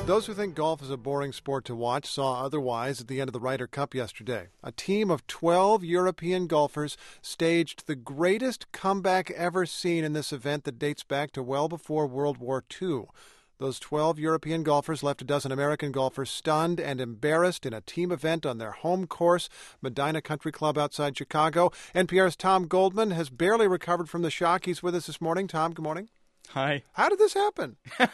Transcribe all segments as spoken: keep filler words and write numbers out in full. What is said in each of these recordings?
Those who think golf is a boring sport to watch saw otherwise at the end of the Ryder Cup yesterday. A team of twelve European golfers staged the greatest comeback ever seen in this event that dates back to well before World War Two. Those twelve European golfers left a dozen American golfers stunned and embarrassed in a team event on their home course, Medinah Country Club outside Chicago. N P R's Tom Goldman has barely recovered from the shock. He's with us this morning. Tom, good morning. Hi. How did this happen?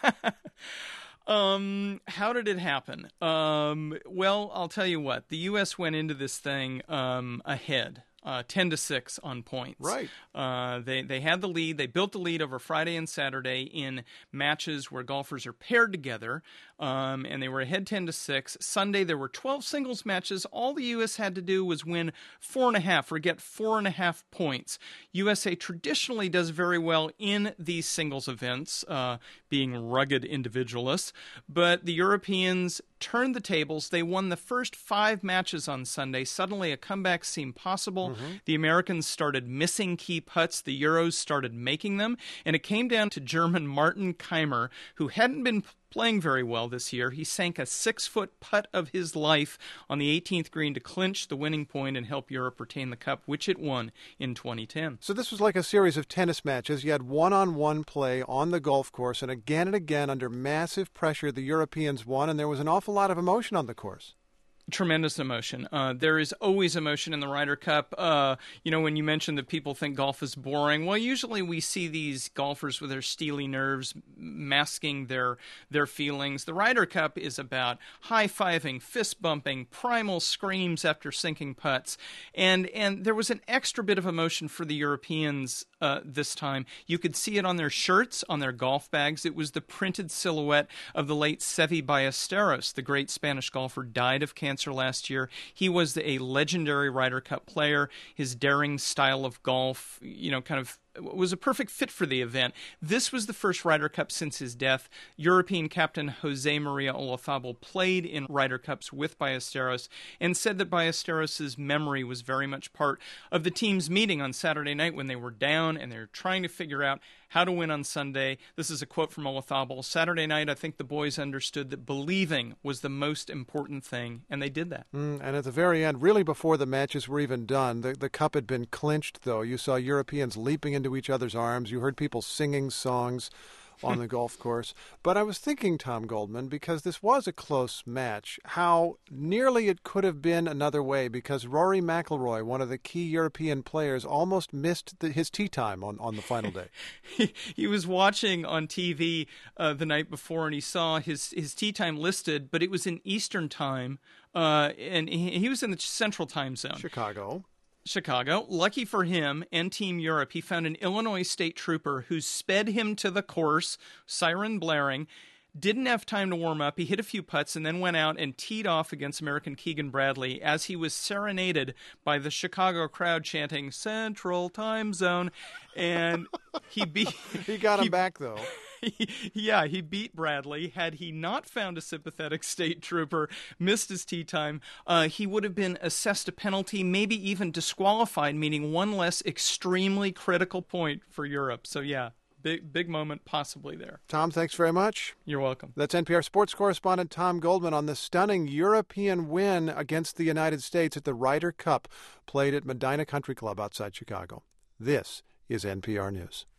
Um, how did it happen? Um, well, I'll tell you what. The U S went into this thing um, ahead, uh, ten to six on points. Right. Uh, they they had the lead. They built the lead over Friday and Saturday in matches where golfers are paired together, um, and they were ahead ten to six. Sunday there were twelve singles matches. All the U S had to do was win four and a half or get four and a half points. U S A traditionally does very well in these singles events, uh, being rugged individualists, but the Europeans turned the tables. They won the first five matches on Sunday. Suddenly a comeback seemed possible. Mm-hmm. The Americans started missing key putts. The Euros started making them, and it came down to German Martin Keimer, who hadn't been playing very well this year. He sank a six-foot putt of his life on the eighteenth green to clinch the winning point and help Europe retain the cup, which it won in twenty ten. So this was like a series of tennis matches. You had one-on-one play on the golf course, and again and again, under massive pressure, the Europeans won, and there was an awful lot of emotion on the course. Tremendous emotion. Uh, there is always emotion in the Ryder Cup. Uh, you know, when you mentioned that people think golf is boring, well, usually we see these golfers with their steely nerves masking their their feelings. The Ryder Cup is about high-fiving, fist-bumping, primal screams after sinking putts. And, and there was an extra bit of emotion for the Europeans uh, this time. You could see it on their shirts, on their golf bags. It was the printed silhouette of the late Seve Ballesteros, the great Spanish golfer, died of cancer last year. He was a legendary Ryder Cup player. His daring style of golf, you know, kind of was a perfect fit for the event. This was the first Ryder Cup since his death. European captain Jose Maria Olazabal played in Ryder Cups with Ballesteros and said that Ballesteros' memory was very much part of the team's meeting on Saturday night when they were down and they were trying to figure out how to win on Sunday. This is a quote from Olazabal. Saturday night, I think the boys understood that believing was the most important thing, and they did that. Mm, and at the very end, really before the matches were even done, the, the cup had been clinched, though. You saw Europeans leaping into each other's arms. You heard people singing songs on the golf course. But I was thinking, Tom Goldman, because this was a close match, how nearly it could have been another way, because Rory McIlroy, one of the key European players, almost missed the, his tee time on, on the final day. he, he was watching on T V uh, the night before, and he saw his, his tee time listed, but it was in Eastern time, uh, and he, he was in the Central time zone. Chicago. Chicago. Lucky for him and Team Europe, he found an Illinois state trooper who sped him to the course, siren blaring, didn't have time to warm up. He hit a few putts and then went out and teed off against American Keegan Bradley as he was serenaded by the Chicago crowd chanting Central Time Zone. And he beat... he got him he, back, though. He, yeah, he beat Bradley. Had he not found a sympathetic state trooper, missed his tee time, uh, he would have been assessed a penalty, maybe even disqualified, meaning one less extremely critical point for Europe. So, yeah, big big moment possibly there. Tom, thanks very much. You're welcome. That's N P R sports correspondent Tom Goldman on the stunning European win against the United States at the Ryder Cup, played at Medinah Country Club outside Chicago. This is N P R News.